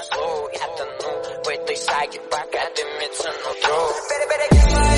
слов. Я тону в этой саге, пока дымится нутро.